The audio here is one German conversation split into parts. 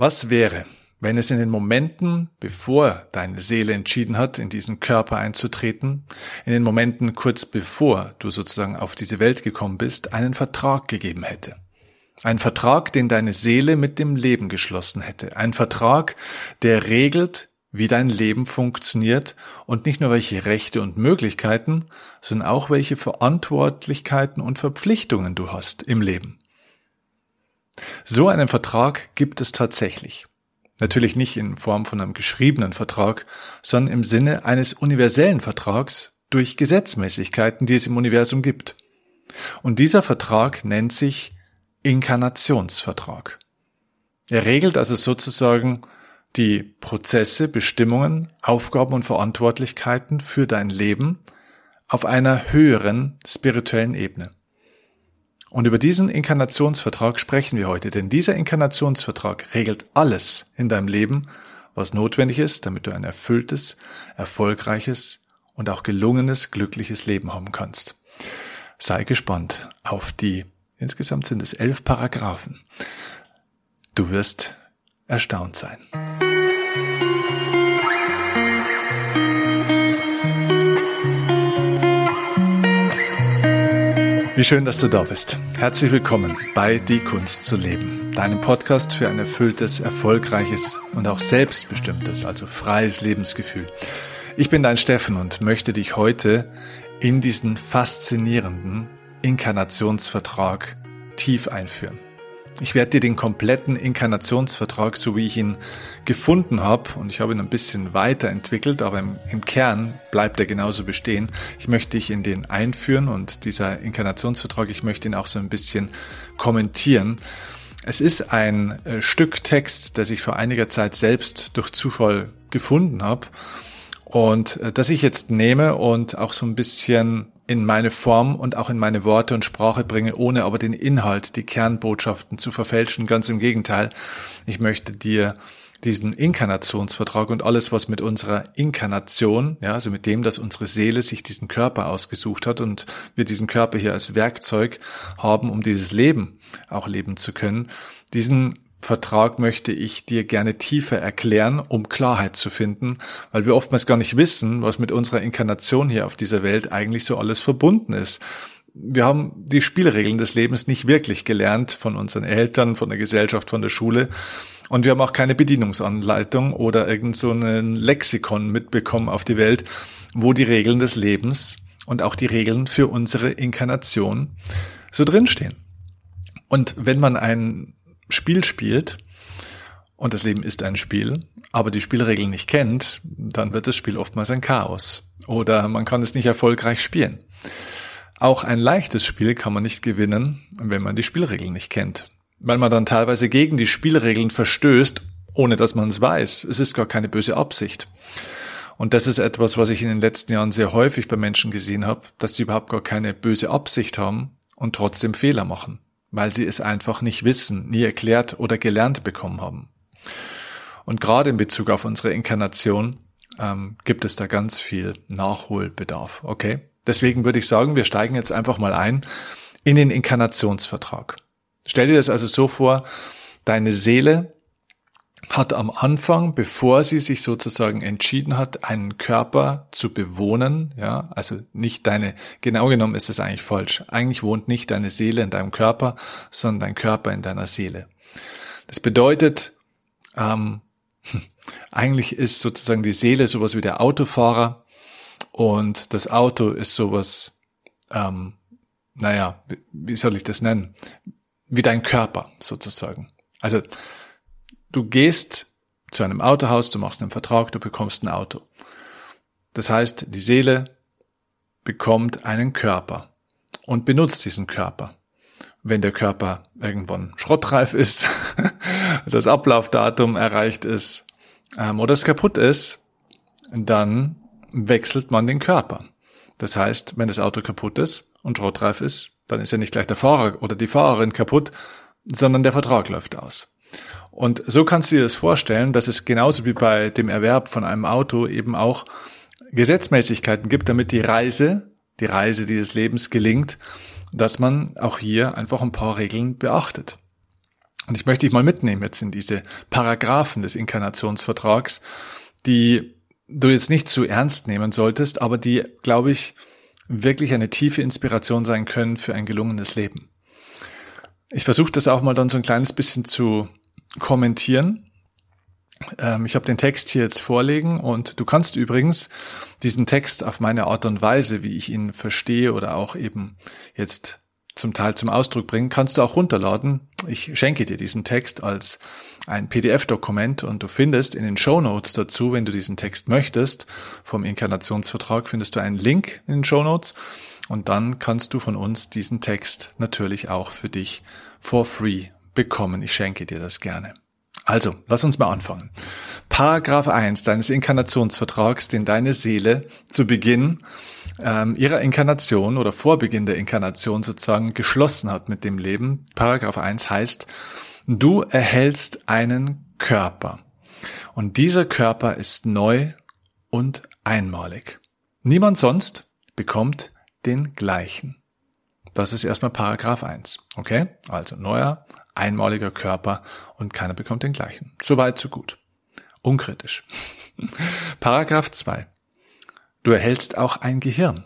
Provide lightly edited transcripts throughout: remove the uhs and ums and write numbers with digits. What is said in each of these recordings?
Was wäre, wenn es in den Momenten, bevor deine Seele entschieden hat, in diesen Körper einzutreten, in den Momenten kurz bevor du sozusagen auf diese Welt gekommen bist, einen Vertrag gegeben hätte? Ein Vertrag, den deine Seele mit dem Leben geschlossen hätte. Ein Vertrag, der regelt, wie dein Leben funktioniert und nicht nur welche Rechte und Möglichkeiten, sondern auch welche Verantwortlichkeiten und Verpflichtungen du hast im Leben. So einen Vertrag gibt es tatsächlich. Natürlich nicht in Form von einem geschriebenen Vertrag, sondern im Sinne eines universellen Vertrags durch Gesetzmäßigkeiten, die es im Universum gibt. Und dieser Vertrag nennt sich Inkarnationsvertrag. Er regelt also sozusagen die Prozesse, Bestimmungen, Aufgaben und Verantwortlichkeiten für dein Leben auf einer höheren spirituellen Ebene. Und über diesen Inkarnationsvertrag sprechen wir heute, denn dieser Inkarnationsvertrag regelt alles in deinem Leben, was notwendig ist, damit du ein erfülltes, erfolgreiches und auch gelungenes, glückliches Leben haben kannst. Sei gespannt auf die, insgesamt sind es 11 Paragraphen. Du wirst erstaunt sein. Wie schön, dass du da bist. Herzlich willkommen bei Die Kunst zu leben, deinem Podcast für ein erfülltes, erfolgreiches und auch selbstbestimmtes, also freies Lebensgefühl. Ich bin dein Steffen und möchte dich heute in diesen faszinierenden Inkarnationsvertrag tief einführen. Ich werde dir den kompletten Inkarnationsvertrag, so wie ich ihn gefunden habe, und ich habe ihn ein bisschen weiterentwickelt, aber im Kern bleibt er genauso bestehen. Ich möchte dich in den einführen und dieser Inkarnationsvertrag, ich möchte ihn auch so ein bisschen kommentieren. Es ist ein Stück Text, das ich vor einiger Zeit selbst durch Zufall gefunden habe und das ich jetzt nehme und auch so ein bisschen in meine Form und auch in meine Worte und Sprache bringe, ohne aber den Inhalt, die Kernbotschaften zu verfälschen. Ganz im Gegenteil, ich möchte dir diesen Inkarnationsvertrag und alles, was mit unserer Inkarnation, ja, also mit dem, dass unsere Seele sich diesen Körper ausgesucht hat und wir diesen Körper hier als Werkzeug haben, um dieses Leben auch leben zu können, diesen Vertrag möchte ich dir gerne tiefer erklären, um Klarheit zu finden, weil wir oftmals gar nicht wissen, was mit unserer Inkarnation hier auf dieser Welt eigentlich so alles verbunden ist. Wir haben die Spielregeln des Lebens nicht wirklich gelernt von unseren Eltern, von der Gesellschaft, von der Schule, und wir haben auch keine Bedienungsanleitung oder irgend so ein Lexikon mitbekommen auf die Welt, wo die Regeln des Lebens und auch die Regeln für unsere Inkarnation so drinstehen. Und wenn man ein Spiel spielt, und das Leben ist ein Spiel, aber die Spielregeln nicht kennt, dann wird das Spiel oftmals ein Chaos oder man kann es nicht erfolgreich spielen. Auch ein leichtes Spiel kann man nicht gewinnen, wenn man die Spielregeln nicht kennt, weil man dann teilweise gegen die Spielregeln verstößt, ohne dass man es weiß. Es ist gar keine böse Absicht. Und das ist etwas, was ich in den letzten Jahren sehr häufig bei Menschen gesehen habe, dass sie überhaupt gar keine böse Absicht haben und trotzdem Fehler machen, weil sie es einfach nicht wissen, nie erklärt oder gelernt bekommen haben. Und gerade in Bezug auf unsere Inkarnation gibt es da ganz viel Nachholbedarf, okay? Deswegen würde ich sagen, wir steigen jetzt einfach mal ein in den Inkarnationsvertrag. Stell dir das also so vor, deine Seele hat am Anfang, bevor sie sich sozusagen entschieden hat, einen Körper zu bewohnen, ja, also nicht genau genommen ist es eigentlich falsch. Eigentlich wohnt nicht deine Seele in deinem Körper, sondern dein Körper in deiner Seele. Das bedeutet, eigentlich ist sozusagen die Seele sowas wie der Autofahrer und das Auto ist sowas, wie soll ich das nennen? Wie dein Körper sozusagen. Also, du gehst zu einem Autohaus, du machst einen Vertrag, du bekommst ein Auto. Das heißt, die Seele bekommt einen Körper und benutzt diesen Körper. Wenn der Körper irgendwann schrottreif ist, das Ablaufdatum erreicht ist oder es kaputt ist, dann wechselt man den Körper. Das heißt, wenn das Auto kaputt ist und schrottreif ist, dann ist ja nicht gleich der Fahrer oder die Fahrerin kaputt, sondern der Vertrag läuft aus. Und so kannst du dir das vorstellen, dass es genauso wie bei dem Erwerb von einem Auto eben auch Gesetzmäßigkeiten gibt, damit die Reise dieses Lebens gelingt, dass man auch hier einfach ein paar Regeln beachtet. Und ich möchte dich mal mitnehmen jetzt in diese Paragraphen des Inkarnationsvertrags, die du jetzt nicht zu ernst nehmen solltest, aber die, glaube ich, wirklich eine tiefe Inspiration sein können für ein gelungenes Leben. Ich versuche das auch mal dann so ein kleines bisschen zu kommentieren. Ich habe den Text hier jetzt vorlegen und du kannst übrigens diesen Text auf meine Art und Weise, wie ich ihn verstehe oder auch eben jetzt zum Teil zum Ausdruck bringen, kannst du auch runterladen. Ich schenke dir diesen Text als ein PDF-Dokument und du findest in den Shownotes dazu, wenn du diesen Text möchtest, vom Inkarnationsvertrag, findest du einen Link in den Shownotes und dann kannst du von uns diesen Text natürlich auch für dich for free bekommen. Ich schenke dir das gerne. Also, lass uns mal anfangen. Paragraph 1 deines Inkarnationsvertrags, den deine Seele zu Beginn ihrer Inkarnation oder vor Beginn der Inkarnation sozusagen geschlossen hat mit dem Leben. Paragraph 1 heißt, du erhältst einen Körper und dieser Körper ist neu und einmalig. Niemand sonst bekommt den gleichen. Das ist erstmal Paragraph 1. Okay? Also neuer, einmaliger Körper und keiner bekommt den gleichen. Soweit, so gut. Unkritisch. Paragraph 2. Du erhältst auch ein Gehirn.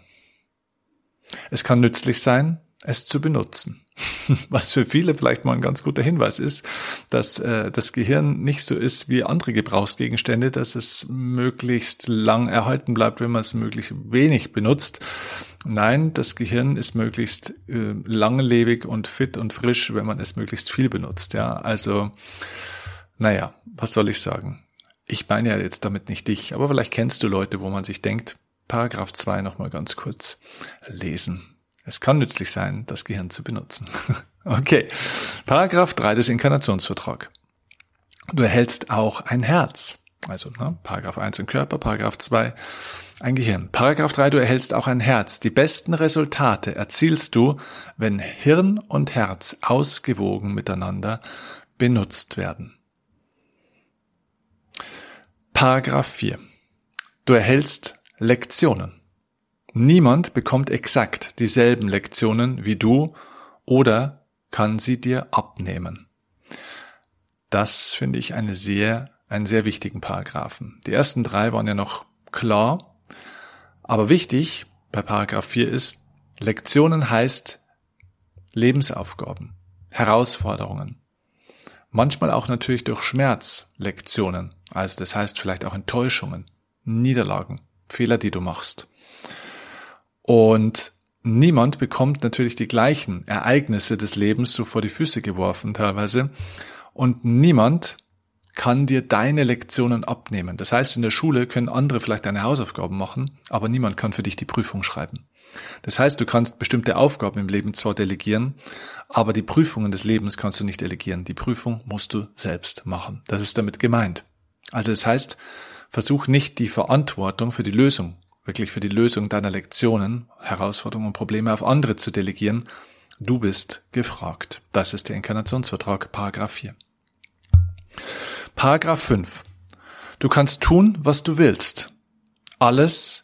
Es kann nützlich sein, es zu benutzen. Was für viele vielleicht mal ein ganz guter Hinweis ist, dass das Gehirn nicht so ist wie andere Gebrauchsgegenstände, dass es möglichst lang erhalten bleibt, wenn man es möglichst wenig benutzt. Nein, das Gehirn ist möglichst langlebig und fit und frisch, wenn man es möglichst viel benutzt. Ja, also, naja, was soll ich sagen? Ich meine ja jetzt damit nicht dich, aber vielleicht kennst du Leute, wo man sich denkt, Paragraph 2 nochmal ganz kurz lesen. Es kann nützlich sein, das Gehirn zu benutzen. Okay, Paragraph 3 des Inkarnationsvertrags. Du erhältst auch ein Herz. Also Paragraph 1 ein Körper, Paragraph 2 ein Gehirn. Paragraph 3, du erhältst auch ein Herz. Die besten Resultate erzielst du, wenn Hirn und Herz ausgewogen miteinander benutzt werden. Paragraph 4. Du erhältst Lektionen. Niemand bekommt exakt dieselben Lektionen wie du oder kann sie dir abnehmen. Das finde ich einen sehr wichtigen Paragraphen. Die ersten 3 waren ja noch klar, aber wichtig bei Paragraph 4 ist, Lektionen heißt Lebensaufgaben, Herausforderungen. Manchmal auch natürlich durch Schmerz Lektionen, also das heißt vielleicht auch Enttäuschungen, Niederlagen, Fehler, die du machst. Und niemand bekommt natürlich die gleichen Ereignisse des Lebens so vor die Füße geworfen teilweise und niemand kann dir deine Lektionen abnehmen. Das heißt, in der Schule können andere vielleicht deine Hausaufgaben machen, aber niemand kann für dich die Prüfung schreiben. Das heißt, du kannst bestimmte Aufgaben im Leben zwar delegieren, aber die Prüfungen des Lebens kannst du nicht delegieren. Die Prüfung musst du selbst machen. Das ist damit gemeint. Also das heißt, versuch nicht die Verantwortung für die Lösung, wirklich für die Lösung deiner Lektionen, Herausforderungen und Probleme auf andere zu delegieren. Du bist gefragt. Das ist der Inkarnationsvertrag, Paragraph 4. Paragraph 5. Du kannst tun, was du willst. Alles,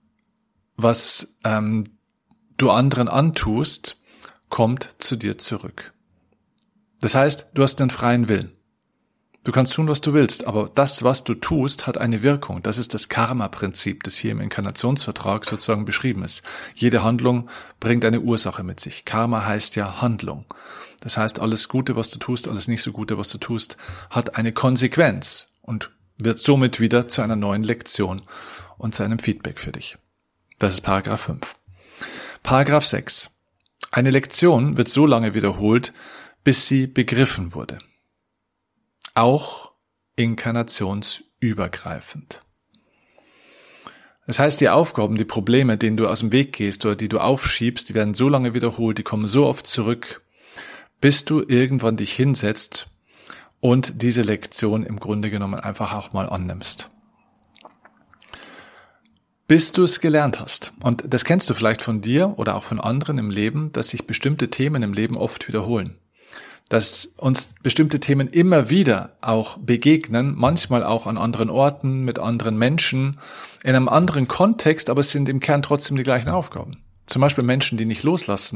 was du anderen antust, kommt zu dir zurück. Das heißt, du hast einen freien Willen. Du kannst tun, was du willst, aber das, was du tust, hat eine Wirkung. Das ist das Karma-Prinzip, das hier im Inkarnationsvertrag sozusagen beschrieben ist. Jede Handlung bringt eine Ursache mit sich. Karma heißt ja Handlung. Das heißt, alles Gute, was du tust, alles nicht so Gute, was du tust, hat eine Konsequenz und wird somit wieder zu einer neuen Lektion und zu einem Feedback für dich. Das ist Paragraph 5. Paragraph 6. Eine Lektion wird so lange wiederholt, bis sie begriffen wurde. Auch inkarnationsübergreifend. Das heißt, die Aufgaben, die Probleme, denen du aus dem Weg gehst oder die du aufschiebst, die werden so lange wiederholt, die kommen so oft zurück, bis du irgendwann dich hinsetzt und diese Lektion im Grunde genommen einfach auch mal annimmst. Bis du es gelernt hast. Und das kennst du vielleicht von dir oder auch von anderen im Leben, dass sich bestimmte Themen im Leben oft wiederholen. Dass uns bestimmte Themen immer wieder auch begegnen, manchmal auch an anderen Orten, mit anderen Menschen, in einem anderen Kontext, aber es sind im Kern trotzdem die gleichen Aufgaben. Zum Beispiel Menschen, die nicht loslassen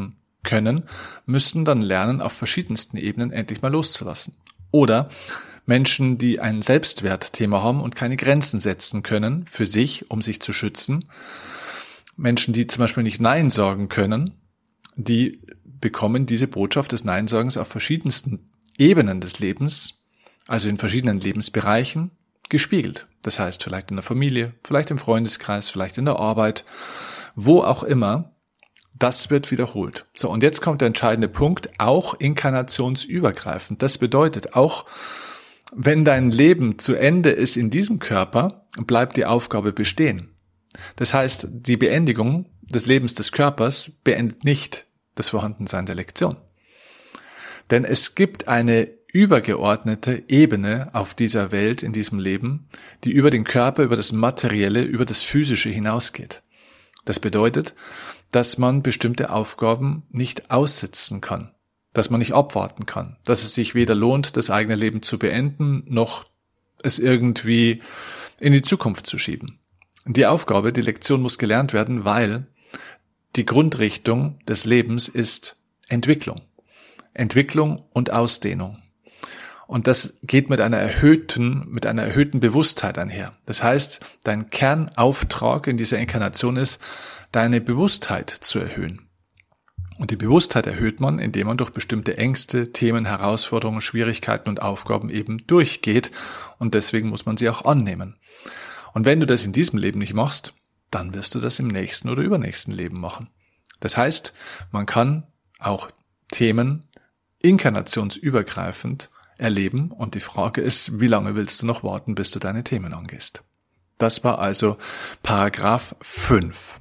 können, müssen dann lernen, auf verschiedensten Ebenen endlich mal loszulassen. Oder Menschen, die ein Selbstwertthema haben und keine Grenzen setzen können für sich, um sich zu schützen. Menschen, die zum Beispiel nicht Nein sagen können, die bekommen diese Botschaft des Neinsagens auf verschiedensten Ebenen des Lebens, also in verschiedenen Lebensbereichen, gespiegelt. Das heißt, vielleicht in der Familie, vielleicht im Freundeskreis, vielleicht in der Arbeit, wo auch immer, das wird wiederholt. So, und jetzt kommt der entscheidende Punkt, auch inkarnationsübergreifend. Das bedeutet, auch wenn dein Leben zu Ende ist in diesem Körper, bleibt die Aufgabe bestehen. Das heißt, die Beendigung des Lebens des Körpers beendet nicht das Vorhandensein der Lektion. Denn es gibt eine übergeordnete Ebene auf dieser Welt, in diesem Leben, die über den Körper, über das Materielle, über das Physische hinausgeht. Das bedeutet, dass man bestimmte Aufgaben nicht aussitzen kann, dass man nicht abwarten kann, dass es sich weder lohnt, das eigene Leben zu beenden, noch es irgendwie in die Zukunft zu schieben. Die Aufgabe, die Lektion muss gelernt werden, weil die Grundrichtung des Lebens ist Entwicklung. Entwicklung und Ausdehnung. Und das geht mit einer erhöhten Bewusstheit einher. Das heißt, dein Kernauftrag in dieser Inkarnation ist, deine Bewusstheit zu erhöhen. Und die Bewusstheit erhöht man, indem man durch bestimmte Ängste, Themen, Herausforderungen, Schwierigkeiten und Aufgaben eben durchgeht. Und deswegen muss man sie auch annehmen. Und wenn du das in diesem Leben nicht machst, dann wirst du das im nächsten oder übernächsten Leben machen. Das heißt, man kann auch Themen inkarnationsübergreifend erleben und die Frage ist, wie lange willst du noch warten, bis du deine Themen angehst? Das war also Paragraph 5.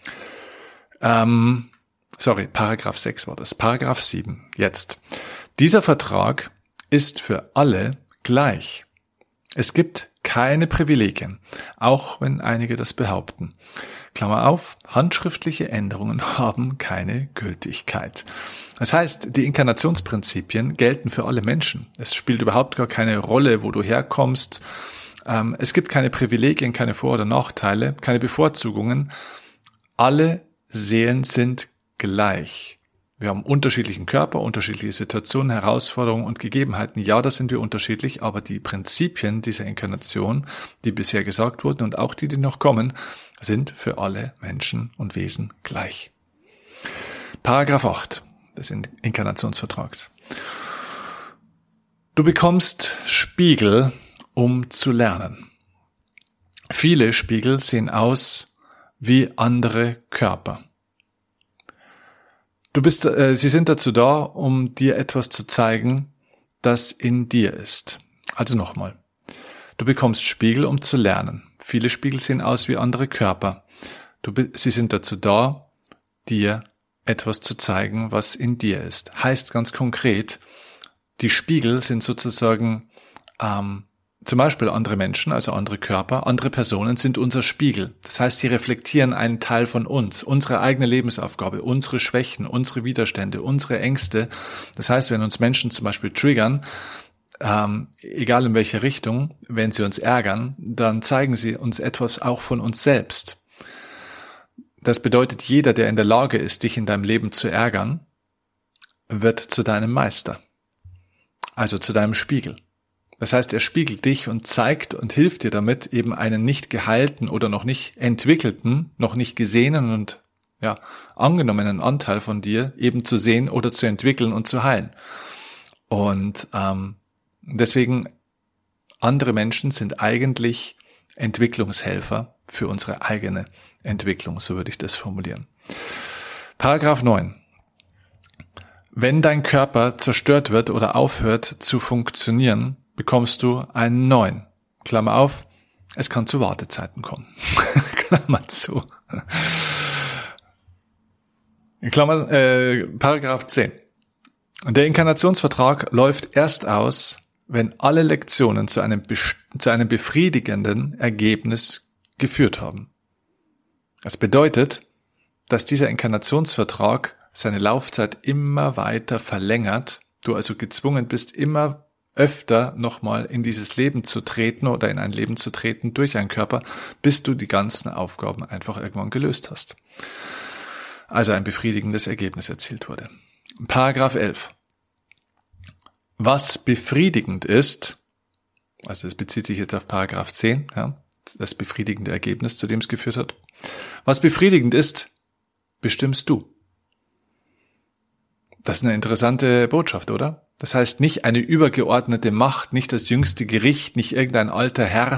Paragraph 6 war das. Paragraph 7. Jetzt. Dieser Vertrag ist für alle gleich. Es gibt keine Privilegien, auch wenn einige das behaupten. Klammer auf, handschriftliche Änderungen haben keine Gültigkeit. Das heißt, die Inkarnationsprinzipien gelten für alle Menschen. Es spielt überhaupt gar keine Rolle, wo du herkommst. Es gibt keine Privilegien, keine Vor- oder Nachteile, keine Bevorzugungen. Alle Seelen sind gleich. Wir haben unterschiedlichen Körper, unterschiedliche Situationen, Herausforderungen und Gegebenheiten. Ja, da sind wir unterschiedlich, aber die Prinzipien dieser Inkarnation, die bisher gesagt wurden und auch die noch kommen, sind für alle Menschen und Wesen gleich. Paragraph 8 des Inkarnationsvertrags. Du bekommst Spiegel, um zu lernen. Viele Spiegel sehen aus wie andere Körper. Sie sind dazu da, um dir etwas zu zeigen, das in dir ist. Also nochmal. Du bekommst Spiegel, um zu lernen. Viele Spiegel sehen aus wie andere Körper. Sie sind dazu da, dir etwas zu zeigen, was in dir ist. Heißt ganz konkret, die Spiegel sind sozusagen zum Beispiel andere Menschen, also andere Körper, andere Personen sind unser Spiegel. Das heißt, sie reflektieren einen Teil von uns, unsere eigene Lebensaufgabe, unsere Schwächen, unsere Widerstände, unsere Ängste. Das heißt, wenn uns Menschen zum Beispiel triggern, egal in welche Richtung, wenn sie uns ärgern, dann zeigen sie uns etwas auch von uns selbst. Das bedeutet, jeder, der in der Lage ist, dich in deinem Leben zu ärgern, wird zu deinem Meister, also zu deinem Spiegel. Das heißt, er spiegelt dich und zeigt und hilft dir damit, eben einen nicht geheilten oder noch nicht entwickelten, noch nicht gesehenen und angenommenen Anteil von dir eben zu sehen oder zu entwickeln und zu heilen. Und deswegen, andere Menschen sind eigentlich Entwicklungshelfer für unsere eigene Entwicklung, so würde ich das formulieren. Paragraph 9. Wenn dein Körper zerstört wird oder aufhört zu funktionieren, bekommst du einen neuen. Klammer auf, es kann zu Wartezeiten kommen. Klammer zu. Paragraph 10. Der Inkarnationsvertrag läuft erst aus, wenn alle Lektionen zu einem befriedigenden Ergebnis geführt haben. Das bedeutet, dass dieser Inkarnationsvertrag seine Laufzeit immer weiter verlängert, du also gezwungen bist, immer öfter nochmal in dieses Leben zu treten oder in ein Leben zu treten durch einen Körper, bis du die ganzen Aufgaben einfach irgendwann gelöst hast. also ein befriedigendes Ergebnis erzielt wurde. Paragraph 11. Was befriedigend ist, also es bezieht sich jetzt auf Paragraph 10, ja, das befriedigende Ergebnis, zu dem es geführt hat. Was befriedigend ist, bestimmst du. Das ist eine interessante Botschaft, oder? Das heißt, nicht eine übergeordnete Macht, nicht das jüngste Gericht, nicht irgendein alter Herr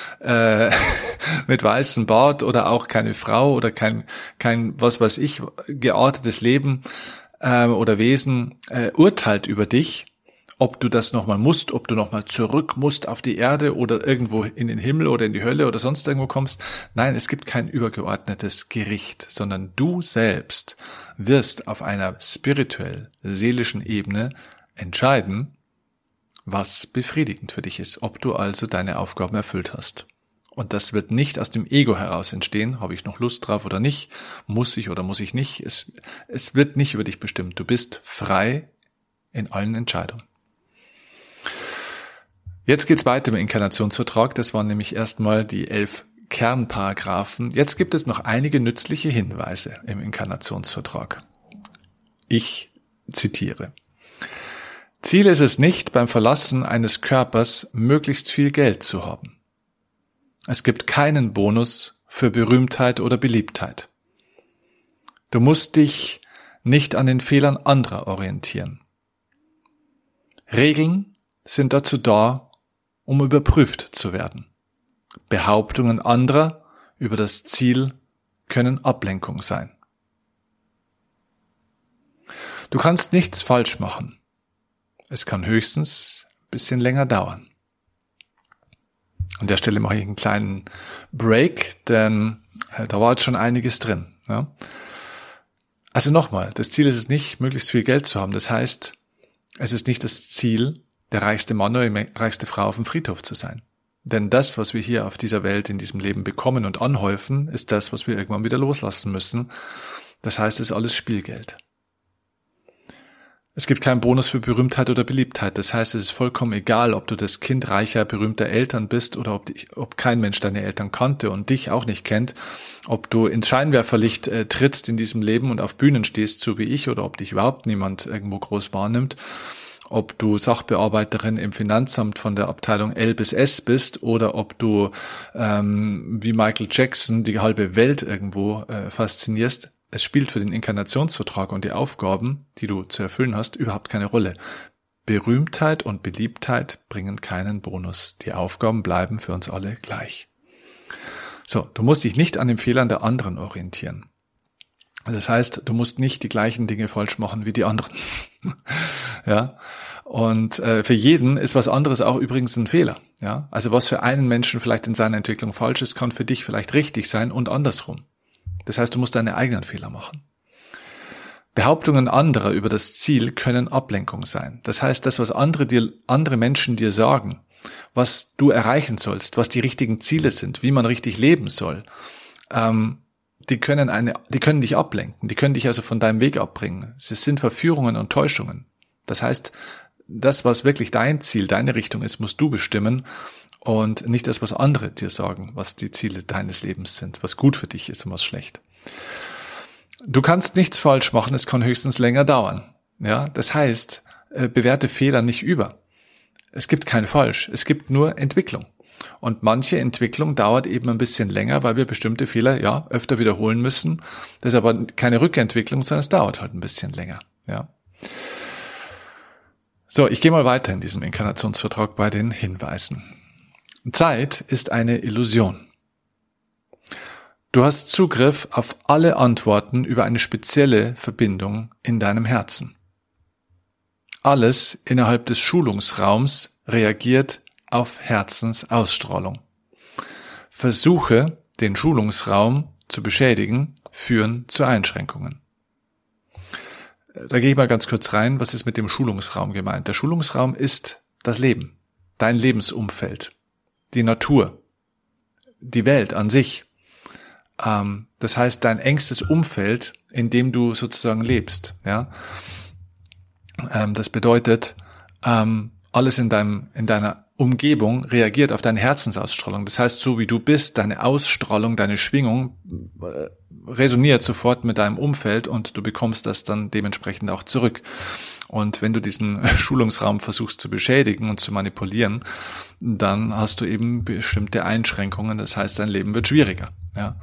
mit weißem Bart oder auch keine Frau oder kein was weiß ich, geartetes Leben oder Wesen urteilt über dich, ob du das nochmal musst, ob du nochmal zurück musst auf die Erde oder irgendwo in den Himmel oder in die Hölle oder sonst irgendwo kommst. Nein, es gibt kein übergeordnetes Gericht, sondern du selbst wirst auf einer spirituell-seelischen Ebene entscheiden, was befriedigend für dich ist, ob du also deine Aufgaben erfüllt hast. Und das wird nicht aus dem Ego heraus entstehen, habe ich noch Lust drauf oder nicht, muss ich oder muss ich nicht. Es wird nicht über dich bestimmt. Du bist frei in allen Entscheidungen. Jetzt geht's weiter im Inkarnationsvertrag. Das waren nämlich erstmal die 11 Kernparagraphen. Jetzt gibt es noch einige nützliche Hinweise im Inkarnationsvertrag. Ich zitiere. Ziel ist es nicht, beim Verlassen eines Körpers möglichst viel Geld zu haben. Es gibt keinen Bonus für Berühmtheit oder Beliebtheit. Du musst dich nicht an den Fehlern anderer orientieren. Regeln sind dazu da, um überprüft zu werden. Behauptungen anderer über das Ziel können Ablenkung sein. Du kannst nichts falsch machen. Es kann höchstens ein bisschen länger dauern. An der Stelle mache ich einen kleinen Break, denn da war jetzt schon einiges drin. Ja? Also nochmal, das Ziel ist es nicht, möglichst viel Geld zu haben. Das heißt, es ist nicht das Ziel, der reichste Mann oder die reichste Frau auf dem Friedhof zu sein. Denn das, was wir hier auf dieser Welt in diesem Leben bekommen und anhäufen, ist das, was wir irgendwann wieder loslassen müssen. Das heißt, es ist alles Spielgeld. Es gibt keinen Bonus für Berühmtheit oder Beliebtheit. Das heißt, es ist vollkommen egal, ob du das Kind reicher, berühmter Eltern bist oder ob kein Mensch deine Eltern kannte und dich auch nicht kennt, ob du ins Scheinwerferlicht trittst in diesem Leben und auf Bühnen stehst, so wie ich, oder ob dich überhaupt niemand irgendwo groß wahrnimmt, ob du Sachbearbeiterin im Finanzamt von der Abteilung L bis S bist oder ob du wie Michael Jackson die halbe Welt irgendwo faszinierst. Es spielt für den Inkarnationsvertrag und die Aufgaben, die du zu erfüllen hast, überhaupt keine Rolle. Berühmtheit und Beliebtheit bringen keinen Bonus. Die Aufgaben bleiben für uns alle gleich. So, du musst dich nicht an den Fehlern der anderen orientieren. Das heißt, du musst nicht die gleichen Dinge falsch machen wie die anderen. Ja. Und für jeden ist was anderes auch übrigens ein Fehler. Ja. Also was für einen Menschen vielleicht in seiner Entwicklung falsch ist, kann für dich vielleicht richtig sein und andersrum. Das heißt, du musst deine eigenen Fehler machen. Behauptungen anderer über das Ziel können Ablenkung sein. Das heißt, das, was andere Menschen dir sagen, was du erreichen sollst, was die richtigen Ziele sind, wie man richtig leben soll, die können dich ablenken, die können dich also von deinem Weg abbringen. Es sind Verführungen und Täuschungen. Das heißt, das, was wirklich dein Ziel, deine Richtung ist, musst du bestimmen und nicht das, was andere dir sagen, was die Ziele deines Lebens sind, was gut für dich ist und was schlecht. Du kannst nichts falsch machen, es kann höchstens länger dauern. Ja, das heißt, bewerte Fehler nicht über. Es gibt kein Falsch, es gibt nur Entwicklung. Und manche Entwicklung dauert eben ein bisschen länger, weil wir bestimmte Fehler öfter wiederholen müssen. Das ist aber keine Rückentwicklung, sondern es dauert halt ein bisschen länger. Ja. So, ich gehe mal weiter in diesem Inkarnationsvertrag bei den Hinweisen. Zeit ist eine Illusion. Du hast Zugriff auf alle Antworten über eine spezielle Verbindung in deinem Herzen. Alles innerhalb des Schulungsraums reagiert auf Herzensausstrahlung. Versuche, den Schulungsraum zu beschädigen, führen zu Einschränkungen. Da gehe ich mal ganz kurz rein. Was ist mit dem Schulungsraum gemeint? Der Schulungsraum ist das Leben, dein Lebensumfeld, die Natur, die Welt an sich. Das heißt, dein engstes Umfeld, in dem du sozusagen lebst. Ja, das bedeutet, alles in deiner Umgebung reagiert auf deine Herzensausstrahlung. Das heißt, so wie du bist, deine Ausstrahlung, deine Schwingung resoniert sofort mit deinem Umfeld und du bekommst das dann dementsprechend auch zurück. Und wenn du diesen Schulungsraum versuchst zu beschädigen und zu manipulieren, dann hast du eben bestimmte Einschränkungen. Das heißt, dein Leben wird schwieriger. Ja.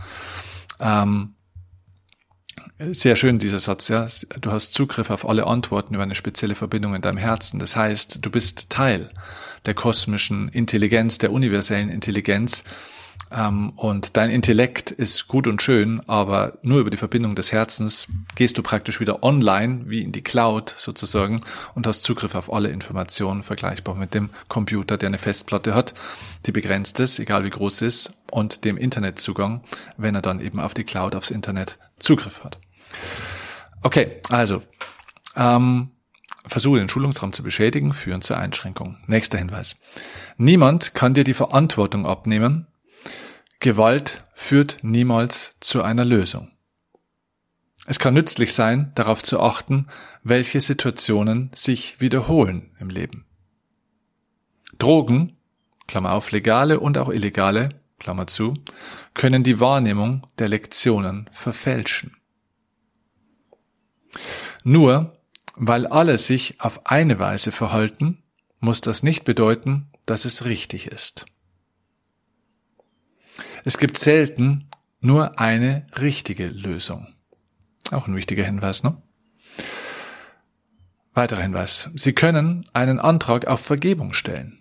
Sehr schön dieser Satz, ja. Du hast Zugriff auf alle Antworten über eine spezielle Verbindung in deinem Herzen. Das heißt, du bist Teil der kosmischen Intelligenz, der universellen Intelligenz. Und dein Intellekt ist gut und schön, aber nur über die Verbindung des Herzens gehst du praktisch wieder online, wie in die Cloud sozusagen, und hast Zugriff auf alle Informationen, vergleichbar mit dem Computer, der eine Festplatte hat, die begrenzt ist, egal wie groß sie ist, und dem Internetzugang, wenn er dann eben auf die Cloud, aufs Internet Zugriff hat. Okay, also versuche den Schulungsraum zu beschädigen, führen zur Einschränkung. Nächster Hinweis. Niemand kann dir die Verantwortung abnehmen. Gewalt führt niemals zu einer Lösung. Es kann nützlich sein, darauf zu achten, welche Situationen sich wiederholen im Leben. Drogen, Klammer auf, legale und auch illegale, Klammer zu, können die Wahrnehmung der Lektionen verfälschen. Nur weil alle sich auf eine Weise verhalten, muss das nicht bedeuten, dass es richtig ist. Es gibt selten nur eine richtige Lösung. Auch ein wichtiger Hinweis, ne? Weiterer Hinweis. Sie können einen Antrag auf Vergebung stellen.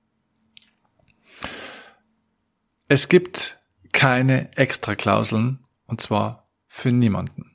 Es gibt keine Extraklauseln, und zwar für niemanden.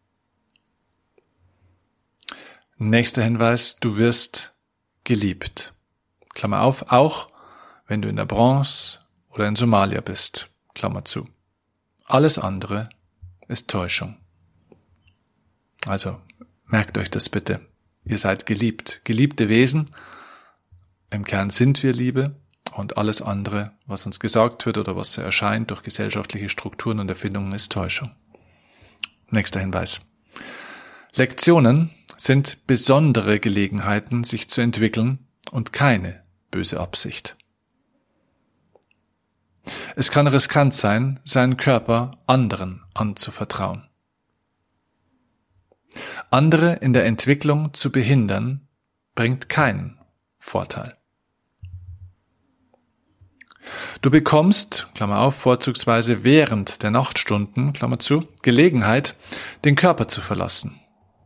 Nächster Hinweis. Du wirst geliebt. Klammer auf, auch wenn du in der Bronze oder in Somalia bist, Klammer zu. Alles andere ist Täuschung. Also, merkt euch das bitte. Ihr seid geliebt. Geliebte Wesen. Im Kern sind wir Liebe und alles andere, was uns gesagt wird oder was so erscheint durch gesellschaftliche Strukturen und Erfindungen, ist Täuschung. Nächster Hinweis. Lektionen sind besondere Gelegenheiten, sich zu entwickeln und keine böse Absicht. Es kann riskant sein, seinen Körper anderen anzuvertrauen. Andere in der Entwicklung zu behindern, bringt keinen Vorteil. Du bekommst, Klammer auf, vorzugsweise während der Nachtstunden, Klammer zu, Gelegenheit, den Körper zu verlassen.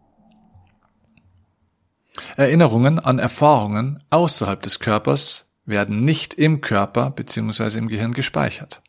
Erinnerungen an Erfahrungen außerhalb des Körpers werden nicht im Körper bzw. im Gehirn gespeichert.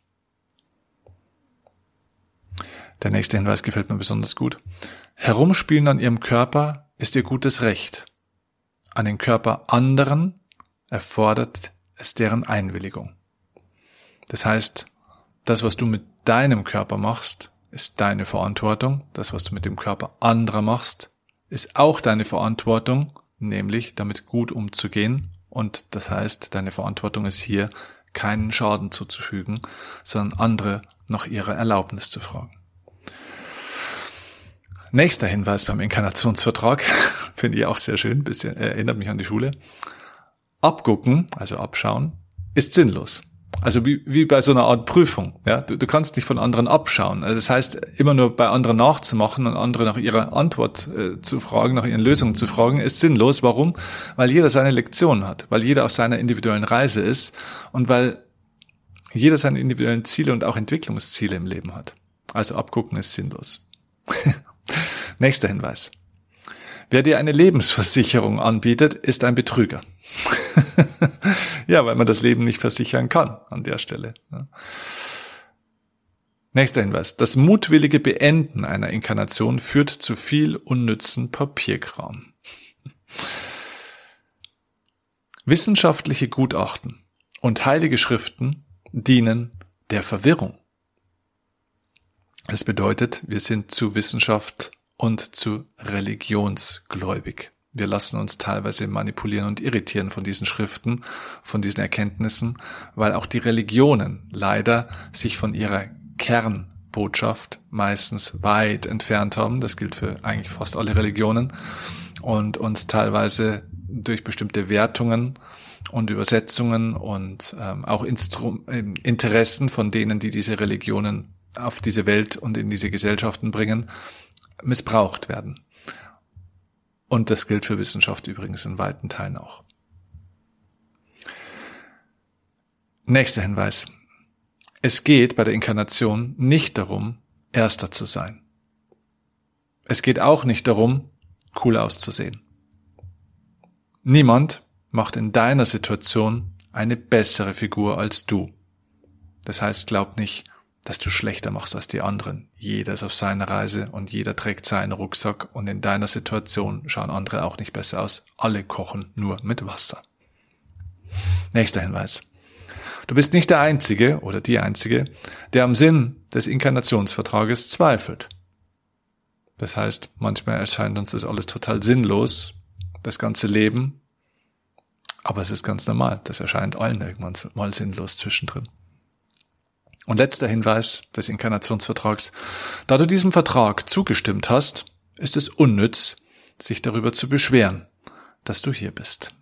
Der nächste Hinweis gefällt mir besonders gut. Herumspielen an ihrem Körper ist ihr gutes Recht. An den Körper anderen erfordert es deren Einwilligung. Das heißt, das, was du mit deinem Körper machst, ist deine Verantwortung. Das, was du mit dem Körper anderer machst, ist auch deine Verantwortung, nämlich damit gut umzugehen. Und das heißt, deine Verantwortung ist hier, keinen Schaden zuzufügen, sondern andere nach ihrer Erlaubnis zu fragen. Nächster Hinweis beim Inkarnationsvertrag, finde ich auch sehr schön, bisschen erinnert mich an die Schule. Abgucken, also abschauen, ist sinnlos. Also wie bei so einer Art Prüfung. Ja, du kannst nicht von anderen abschauen. Also das heißt, immer nur bei anderen nachzumachen und andere nach ihrer Antwort zu fragen, nach ihren Lösungen zu fragen, ist sinnlos. Warum? Weil jeder seine Lektion hat, weil jeder auf seiner individuellen Reise ist und weil jeder seine individuellen Ziele und auch Entwicklungsziele im Leben hat. Also abgucken ist sinnlos. Nächster Hinweis. Wer dir eine Lebensversicherung anbietet, ist ein Betrüger. Ja, weil man das Leben nicht versichern kann an der Stelle. Nächster Hinweis. Das mutwillige Beenden einer Inkarnation führt zu viel unnützen Papierkram. Wissenschaftliche Gutachten und heilige Schriften dienen der Verwirrung. Das bedeutet, wir sind zu Wissenschaft und zu religionsgläubig. Wir lassen uns teilweise manipulieren und irritieren von diesen Schriften, von diesen Erkenntnissen, weil auch die Religionen leider sich von ihrer Kernbotschaft meistens weit entfernt haben. Das gilt für eigentlich fast alle Religionen und uns teilweise durch bestimmte Wertungen und Übersetzungen und auch Interessen von denen, die diese Religionen auf diese Welt und in diese Gesellschaften bringen, missbraucht werden. Und das gilt für Wissenschaft übrigens in weiten Teilen auch. Nächster Hinweis. Es geht bei der Inkarnation nicht darum, Erster zu sein. Es geht auch nicht darum, cool auszusehen. Niemand macht in deiner Situation eine bessere Figur als du. Das heißt, glaub nicht, dass du schlechter machst als die anderen. Jeder ist auf seiner Reise und jeder trägt seinen Rucksack und in deiner Situation schauen andere auch nicht besser aus. Alle kochen nur mit Wasser. Nächster Hinweis. Du bist nicht der Einzige oder die Einzige, der am Sinn des Inkarnationsvertrages zweifelt. Das heißt, manchmal erscheint uns das alles total sinnlos, das ganze Leben, aber es ist ganz normal, das erscheint allen irgendwann mal sinnlos zwischendrin. Und letzter Hinweis des Inkarnationsvertrags. Da du diesem Vertrag zugestimmt hast, ist es unnütz, sich darüber zu beschweren, dass du hier bist.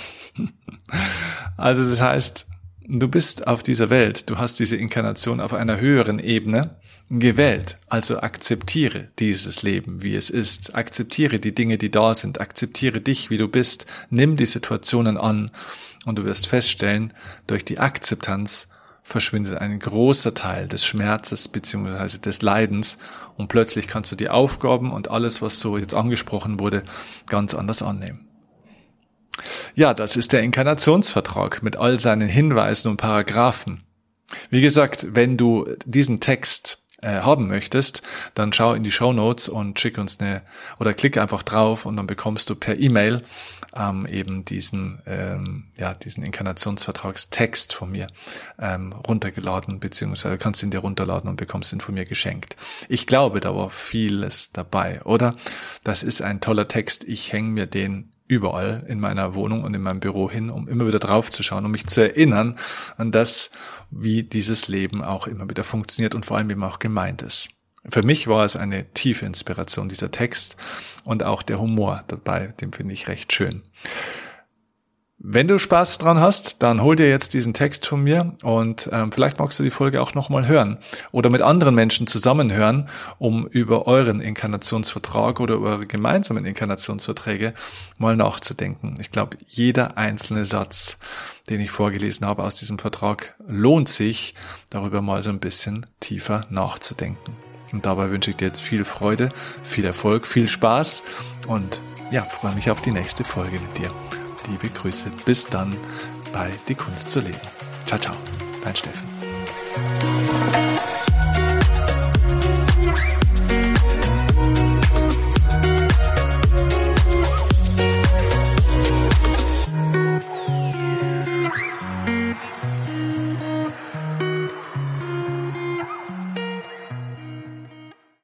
Also das heißt, du bist auf dieser Welt, du hast diese Inkarnation auf einer höheren Ebene gewählt. Also akzeptiere dieses Leben, wie es ist. Akzeptiere die Dinge, die da sind. Akzeptiere dich, wie du bist. Nimm die Situationen an und du wirst feststellen, durch die Akzeptanz verschwindet ein großer Teil des Schmerzes bzw. des Leidens und plötzlich kannst du die Aufgaben und alles, was so jetzt angesprochen wurde, ganz anders annehmen. Ja, das ist der Inkarnationsvertrag mit all seinen Hinweisen und Paragraphen. Wie gesagt, wenn du diesen Text haben möchtest, dann schau in die Shownotes und schick uns klick einfach drauf und dann bekommst du per E-Mail eben diesen Inkarnationsvertragstext von mir runtergeladen, beziehungsweise kannst ihn dir runterladen und bekommst ihn von mir geschenkt. Ich glaube, da war vieles dabei, oder? Das ist ein toller Text. Ich hänge mir den überall in meiner Wohnung und in meinem Büro hin, um immer wieder drauf zu schauen, um mich zu erinnern an das, wie dieses Leben auch immer wieder funktioniert und vor allem eben auch gemeint ist. Für mich war es eine tiefe Inspiration, dieser Text und auch der Humor dabei, den finde ich recht schön. Wenn du Spaß dran hast, dann hol dir jetzt diesen Text von mir und vielleicht magst du die Folge auch nochmal hören oder mit anderen Menschen zusammen hören, um über euren Inkarnationsvertrag oder über eure gemeinsamen Inkarnationsverträge mal nachzudenken. Ich glaube, jeder einzelne Satz, den ich vorgelesen habe aus diesem Vertrag, lohnt sich, darüber mal so ein bisschen tiefer nachzudenken. Und dabei wünsche ich dir jetzt viel Freude, viel Erfolg, viel Spaß und ja, freue mich auf die nächste Folge mit dir. Liebe Grüße, bis dann bei Die Kunst zu leben. Ciao, ciao, dein Steffen.